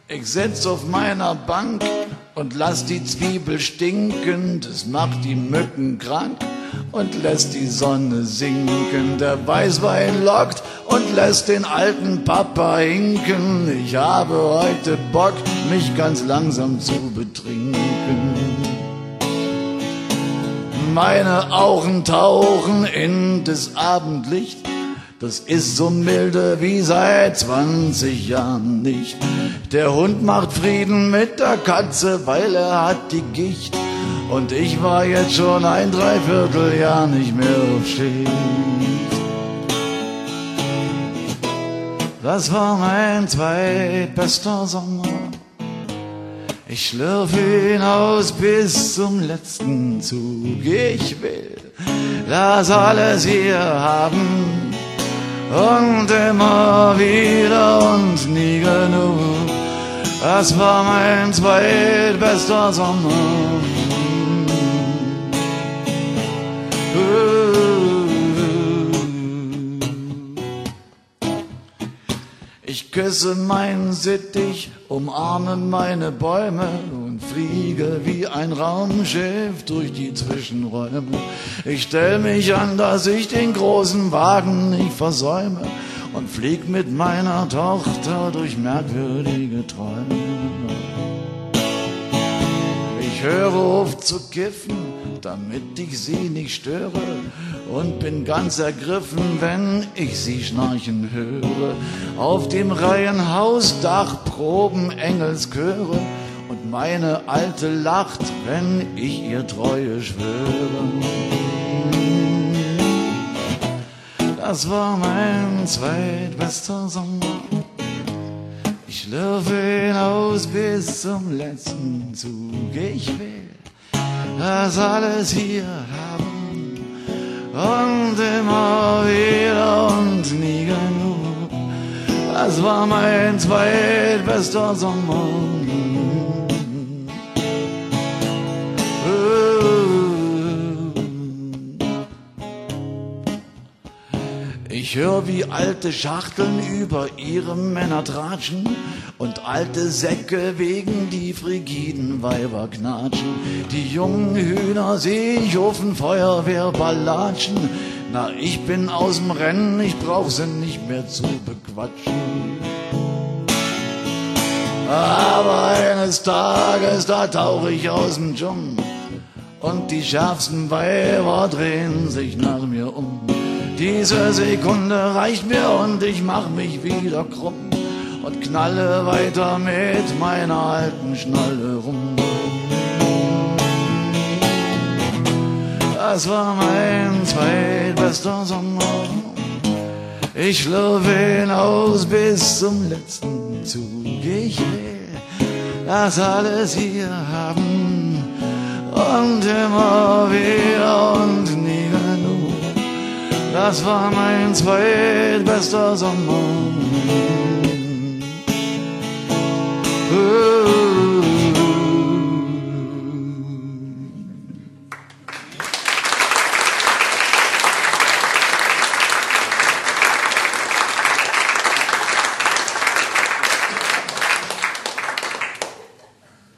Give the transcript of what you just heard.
Ich sitz auf meiner Bank und lass die Zwiebel stinken, das macht die Mücken krank und lässt die Sonne sinken. Der Weißwein lockt und lässt den alten Papa hinken. Ich habe heute Bock, mich ganz langsam zu betrinken. Meine Augen tauchen in das Abendlicht. Das ist so milde wie seit 20 Jahren nicht. Der Hund macht Frieden mit der Katze, weil er hat die Gicht. Und ich war jetzt schon ein Dreivierteljahr nicht mehr auf Schicht. Das war mein zweitbester Sommer. Ich schlürf ihn aus bis zum letzten Zug. Ich will das alles hier haben. Und immer wieder und nie genug. Das war mein zweitbester Sommer. Ich küsse meinen Sittich, umarme meine Bäume und fliege wie ein Raumschiff durch die Zwischenräume. Ich stell mich an, dass ich den großen Wagen nicht versäume und flieg mit meiner Tochter durch merkwürdige Träume. Ich höre auf zu kiffen, damit ich sie nicht störe und bin ganz ergriffen, wenn ich sie schnarchen höre. Auf dem Reihenhausdach proben Engelschöre und meine Alte lacht, wenn ich ihr Treue schwöre. Das war mein zweitbester Sommer. Ich schlürfe ihn aus bis zum letzten Zug. Ich will das alles hier haben und immer wieder und nie genug. Das war mein zweitbester Sommer. Ich hör, wie alte Schachteln über ihre Männer tratschen und alte Säcke wegen die frigiden Weiber knatschen. Die jungen Hühner seh ich auf den Feuerwehrball latschen. Na, ich bin aus'm Rennen, ich brauch sie nicht mehr zu bequatschen. Aber eines Tages, da tauch ich aus'm Dschungel und die schärfsten Weiber drehen sich nach mir um. Diese Sekunde reicht mir und ich mach mich wieder krumm und knalle weiter mit meiner alten Schnalle rum. Das war mein zweitbester Sommer. Ich schlürf ihn aus bis zum letzten Zug. Ich will das alles hier haben und immer wieder und nie genug. Das war mein zweitbester Sommer.